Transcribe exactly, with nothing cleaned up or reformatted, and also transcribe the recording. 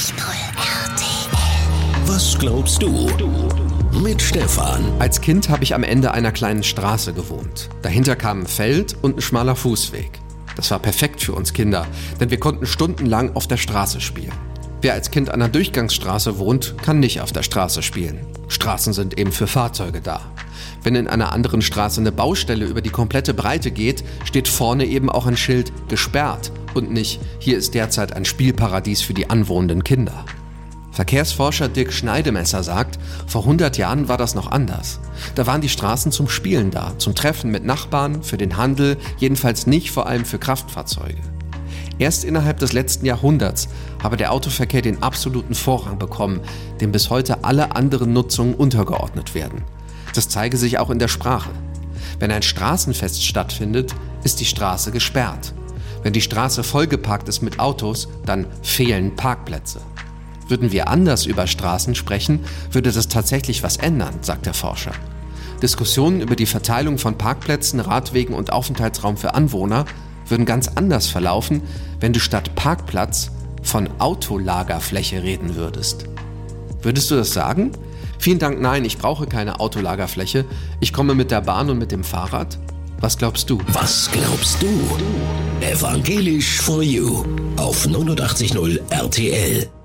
R T L. Was glaubst du? Mit Stefan. Als Kind habe ich am Ende einer kleinen Straße gewohnt. Dahinter kam ein Feld und ein schmaler Fußweg. Das war perfekt für uns Kinder, denn wir konnten stundenlang auf der Straße spielen. Wer als Kind an einer Durchgangsstraße wohnt, kann nicht auf der Straße spielen. Straßen sind eben für Fahrzeuge da. Wenn in einer anderen Straße eine Baustelle über die komplette Breite geht, steht vorne eben auch ein Schild gesperrt und nicht, hier ist derzeit ein Spielparadies für die anwohnenden Kinder. Verkehrsforscher Dirk Schneidemesser sagt, vor hundert Jahren war das noch anders. Da waren die Straßen zum Spielen da, zum Treffen mit Nachbarn, für den Handel, jedenfalls nicht vor allem für Kraftfahrzeuge. Erst innerhalb des letzten Jahrhunderts habe der Autoverkehr den absoluten Vorrang bekommen, dem bis heute alle anderen Nutzungen untergeordnet werden. Das zeige sich auch in der Sprache. Wenn ein Straßenfest stattfindet, ist die Straße gesperrt. Wenn die Straße vollgeparkt ist mit Autos, dann fehlen Parkplätze. Würden wir anders über Straßen sprechen, würde das tatsächlich was ändern, sagt der Forscher. Diskussionen über die Verteilung von Parkplätzen, Radwegen und Aufenthaltsraum für Anwohner würden ganz anders verlaufen, wenn du statt Parkplatz von Autolagerfläche reden würdest. Würdest du das sagen? Vielen Dank, nein, ich brauche keine Autolagerfläche. Ich komme mit der Bahn und mit dem Fahrrad. Was glaubst du? Was glaubst du? Evangelisch for You auf neunundachtzig Komma null R T L.